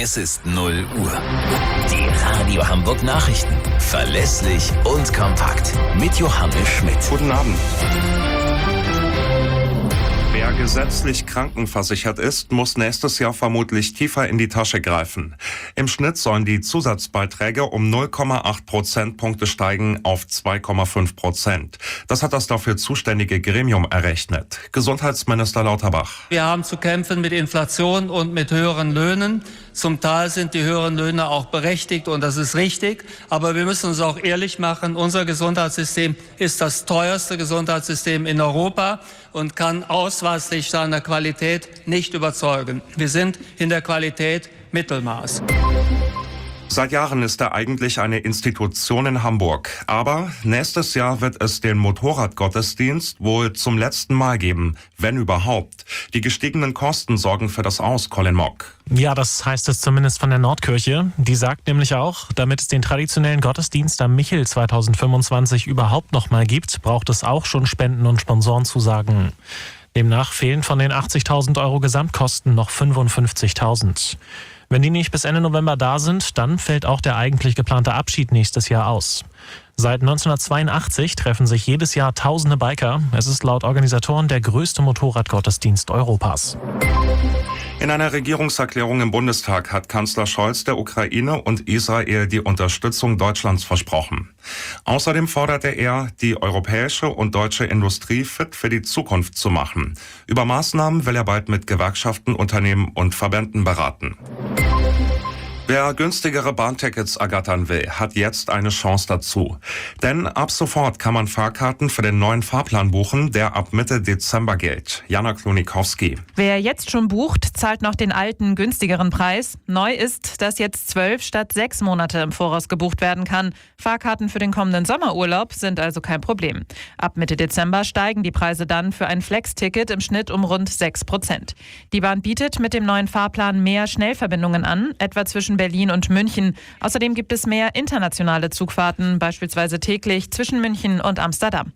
Es ist 0 Uhr. Die Radio Hamburg Nachrichten. Verlässlich und kompakt. Mit Johannes Schmidt. Guten Abend. Wer gesetzlich krankenversichert ist, muss nächstes Jahr vermutlich tiefer in die Tasche greifen. Im Schnitt sollen die Zusatzbeiträge um 0,8 Prozentpunkte steigen auf 2,5%. Das hat das dafür zuständige Gremium errechnet. Gesundheitsminister Lauterbach. Wir haben zu kämpfen mit Inflation und mit höheren Löhnen. Zum Teil sind die höheren Löhne auch berechtigt und das ist richtig. Aber wir müssen uns auch ehrlich machen, unser Gesundheitssystem ist das teuerste Gesundheitssystem in Europa und kann ausweislich seiner Qualität nicht überzeugen. Wir sind in der Qualität Mittelmaß. Seit Jahren ist er eigentlich eine Institution in Hamburg. Aber nächstes Jahr wird es den Motorradgottesdienst wohl zum letzten Mal geben, wenn überhaupt. Die gestiegenen Kosten sorgen für das Aus, Colin Mock. Ja, das heißt es zumindest von der Nordkirche. Die sagt nämlich auch, damit es den traditionellen Gottesdienst am Michel 2025 überhaupt noch mal gibt, braucht es auch schon Spenden und Sponsorenzusagen. Demnach fehlen von den 80.000 Euro Gesamtkosten noch 55.000. Wenn die nicht bis Ende November da sind, dann fällt auch der eigentlich geplante Abschied nächstes Jahr aus. Seit 1982 treffen sich jedes Jahr tausende Biker. Es ist laut Organisatoren der größte Motorradgottesdienst Europas. In einer Regierungserklärung im Bundestag hat Kanzler Scholz der Ukraine und Israel die Unterstützung Deutschlands versprochen. Außerdem forderte er, die europäische und deutsche Industrie fit für die Zukunft zu machen. Über Maßnahmen will er bald mit Gewerkschaften, Unternehmen und Verbänden beraten. Wer günstigere Bahntickets ergattern will, hat jetzt eine Chance dazu. Denn ab sofort kann man Fahrkarten für den neuen Fahrplan buchen, der ab Mitte Dezember gilt. Jana Klonikowski. Wer jetzt schon bucht, zahlt noch den alten, günstigeren Preis. Neu ist, dass jetzt 12 statt 6 Monate im Voraus gebucht werden kann. Fahrkarten für den kommenden Sommerurlaub sind also kein Problem. Ab Mitte Dezember steigen die Preise dann für ein Flex-Ticket im Schnitt um rund 6%. Die Bahn bietet mit dem neuen Fahrplan mehr Schnellverbindungen an, etwa zwischen Berlin und München. Außerdem gibt es mehr internationale Zugfahrten, beispielsweise täglich zwischen München und Amsterdam.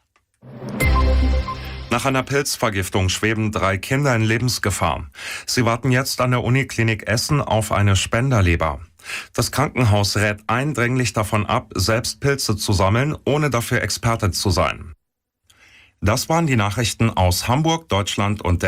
Nach einer Pilzvergiftung schweben 3 Kinder in Lebensgefahr. Sie warten jetzt an der Uniklinik Essen auf eine Spenderleber. Das Krankenhaus rät eindringlich davon ab, selbst Pilze zu sammeln, ohne dafür Experte zu sein. Das waren die Nachrichten aus Hamburg, Deutschland und der